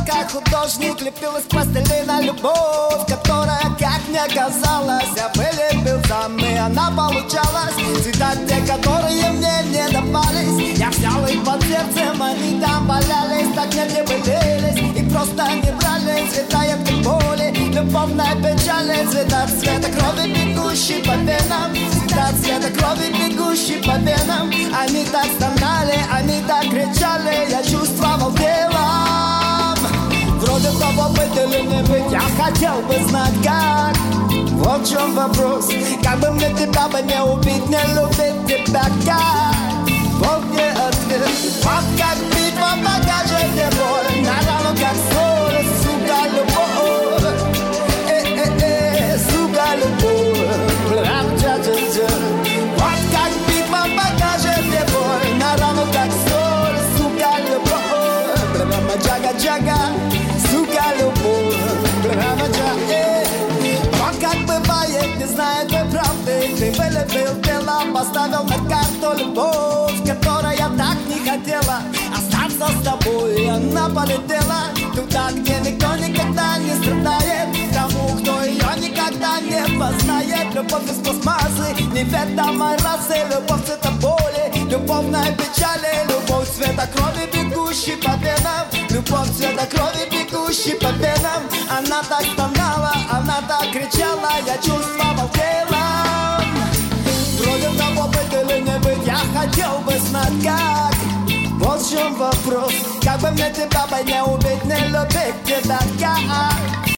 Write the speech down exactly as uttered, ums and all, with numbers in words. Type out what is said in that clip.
как художник лепил из пластилина любовь, которая, как мне казалось, я вылепил сам, и она получалась. Цвета те, которые мне не давались, я взял их под сердцем, они там валялись, так не прибылились и просто не брали. Цвета едкой боли, любовной печали, цвета цвета крови, бегущей по венам, цвета цвета крови, бегущей по венам. Они так стонали, они так кричали, я чувствовал телом. Вроде того быть или не быть, я хотел бы знать как. Вот в чем вопрос, как бы мне тебя бы не убить, не любить тебя как. Вот мне ответ, вот как битва покажет мне боль, на рану как соль, сука, любовь. Э-э-э, сука, любовь. Вот как битва покажет мне боль, на рану как соль, сука, любовь. Джага-джага, сука, любовь. Вот как бывает, не знает вы правды, ты вылепил тело, поставил на карту любовь, которая так не хотела остаться с тобой. Она полетела туда, где никто никогда не страдает, тому, кто ее никогда не познает. Любовь из пластмассы, неведомой расы, любовь цвета боли, любовной печали, любовь цвета крови, бегущей по венам, любовь цвета крови, бегущей по венам. Она так стонала, она так кричала, я чувствовал телом. Вроде того быть или не быть, я хотел бы знать как. Вот в чем вопрос, как бы мне тебя бы не убить, не любить тебя как.